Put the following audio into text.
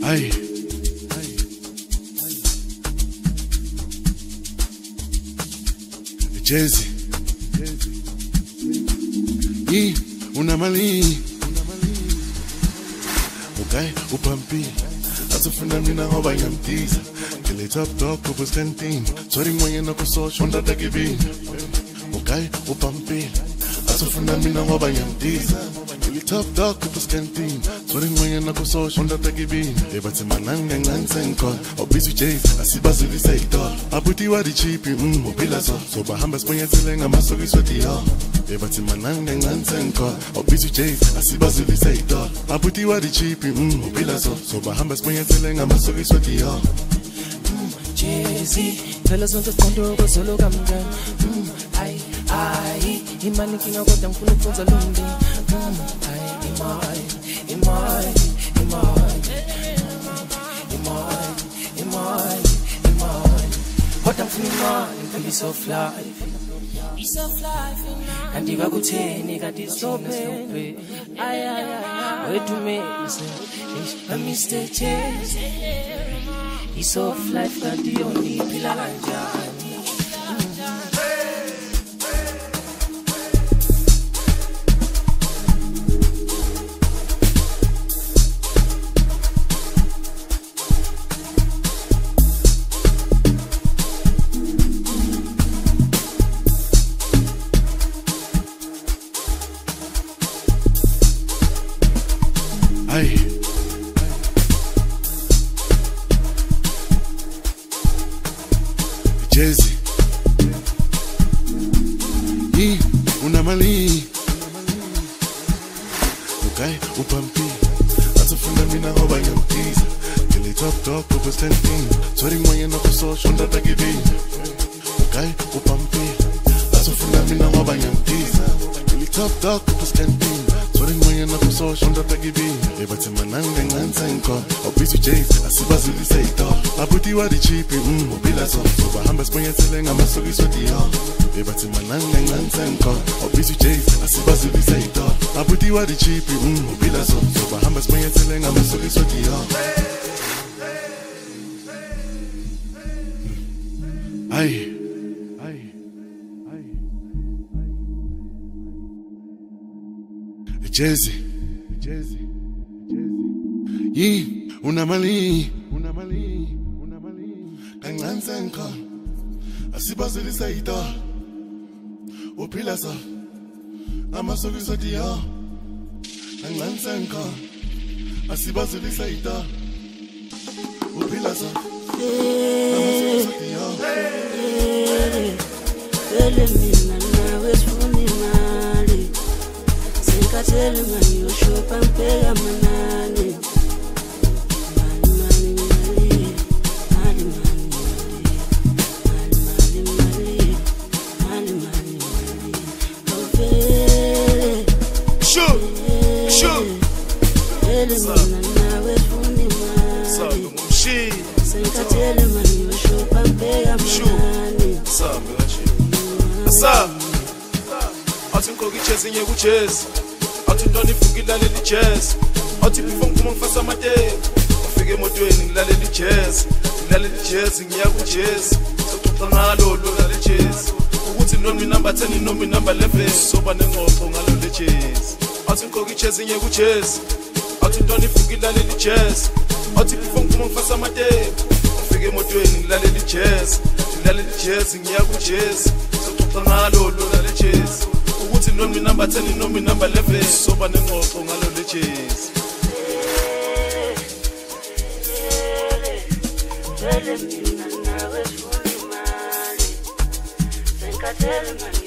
Hey. Jazzy. Y una mali. Okay, upampi. Asufuna mina ngoba ngiyamtiza. Ngile top dog kubus canteen. Sorry moye no kusosho ndata giving. Okay, upampi. Asufuna mina ngoba ngiyamtiza. Ngile top dog kubus canteen. Sorry moye no kusosho ndata giving. Ebathi mananga ngansenko. Obisu Jay, asibazuli sayidol. Abuti wadi chipi, mobila so bahamba siponyethele ngamasokiswe diyo. Ebathi mananga ngansenko. Obisu Jay, asibazuli sayidol. Abuti wadi chipi, mobila so bahamba siponyethele ngamasokiswe diyo. Jazzy, phela sonke siqondo kozolo kamngani. Ay, imani kinga kodwa ngifuna ukwenza lumbi. Imani. Kodwa ngifuna imani, piece of life. And if I could take I did stop it. Wait to me, a mistake. It's of life that the only pillar Hey. Jazzy. Y una mali. Okay, upampi. Asufuna mina ngoba ngiyamtiza. Ngile top dog kubus canteen. Sorry moye no kusosho ndata giving. Okay, upampi. Asufuna mina ngoba ngiyamtiza. Ngile top dog kubus canteen. Sorry moye no kusosho ndata giving. Ebathi mananga ngansenko. Obisu Jay, asibazuli sayidol. Abuti wadi chipi, mobila so bahamba siponyethele ngamasokiswe diyo. Ebathi mananga ngansenko. Obisu Jay, asibazuli sayidol. Abuti wadi chipi, mobila so bahamba siponyethele ngamasokiswe diyo. Ay. Jazzy. Y una mali. Kangansenko. Asibazuli sayidol. Uphila so amasokiswe diyo. Kangansenko. Asibazuli sayidol. Uphila so amasokiswe diyo. Vele mina nawe sifuna imali. Senkathele mani yoshopa ngibheka manani. Athi ngikoki jazz ngiye ku jazz. Athi ntoni ifuki lalela jazz. Athi before ngiphuma ngifasa amateki. Ufike emotweni ngilalela jazz. Ngilalela jazz ngiya ku jazz. Soxoxa ngalo lo lalela jazz. Ukuthi noma number 10 noma number 11 soba nengxoxo ngalo le jazz. Athi ngikoki jazz ngiye ku jazz. Athi ntoni ifuki lalela jazz. Athi before ngiphuma ngifasa amateki. Ufike emotweni ngilalela jazz. Ngilalela jazz ngiya ku jazz. Soxoxa ngalo lo lalela jazz. Ukuthi noma number 10 noma number 11 soba nengxoxo ngalo le jazz. Vele mina nawe sifuna imali. Senkathele mani